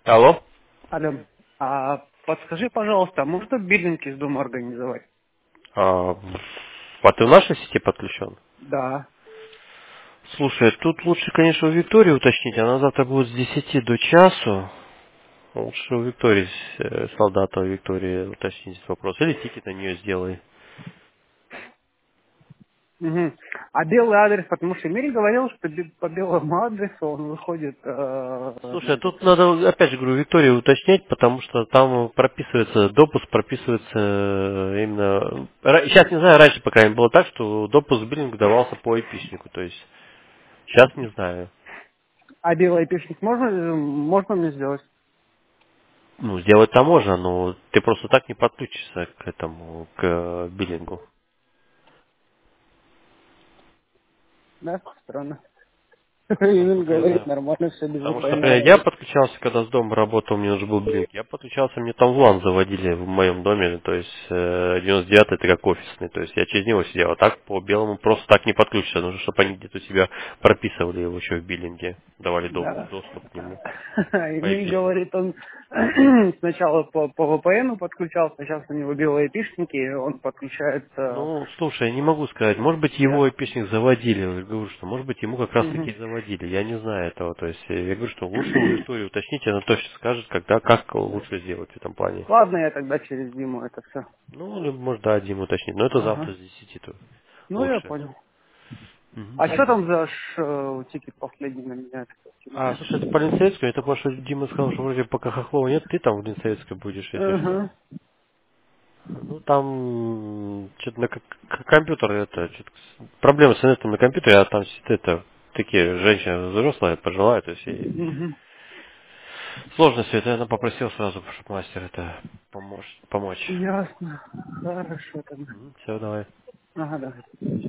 Алло. Алло, подскажи, пожалуйста, а можно биллинг из дома организовать? А, а ты в нашей сети подключен? Да. Слушай, тут лучше, конечно, у Виктории уточнить. Она завтра будет с 10 до часу. Лучше у Виктории, солдата у Виктории уточнить этот вопрос. Или тикет на нее сделай. Мгм. А белый адрес, потому что Эмиль говорил, что по белому адресу он выходит Слушай, на а этот. тут надо, опять же говорю, Виктории уточнять, потому что там прописывается, допуск прописывается именно... Сейчас не знаю, раньше, по крайней мере, было так, что допуск в биллинг давался по айпишнику. То есть сейчас не знаю. А белый айпишник можно мне сделать? Ну, сделать-то можно, но ты просто так не подключишься к этому, к биллингу. Да, странно. Ну, Эмиль просто не говорит, знаю. нормально, все без Потому что, VPN например, я работает. подключался, когда с дома работал, мне уже был биллинг. Я подключался, мне там ВЛАН заводили в моем доме, то есть 99 это как офисный, то есть я через него сидел. А так по белому просто так не подключишься, нужно, чтобы они где-то у себя прописывали его еще в биллинге, давали Да. доступ к нему по Эмиль айпишнику. говорит, он сначала по VPN подключался, сейчас у него белые айпишники, и он подключается. Ну, слушай, я не могу сказать. Может быть, его Я. айпишник заводили. Я говорю, что может быть, ему как раз таки Мгм. и заводили. Я не знаю этого. То есть, я говорю, что лучше у Виктории уточните, она точно скажет, когда, как лучше сделать в этом плане. Ладно, я тогда через Диму это все. Ну, или, может, да, Диму уточнить. Но это завтра Ага. с 10 то Ну, я лучше. понял. Мгм. А что там за тикет последний на меня? А, слушай, это по Линцевецкому, это потому что Дима сказал, что вроде пока Хохлова нет, ты там в Линцевецкой будешь, если что. Ага. Ну, там что-то на компьютер, это, что-то, проблемы с интернетом на компьютере, а там это, такие женщины взрослые, пожилая, то есть и Мгм. сложно все это, я попросил сразу, чтобы мастер это помочь. Ясно. Хорошо тогда. Все, давай. Ага, да.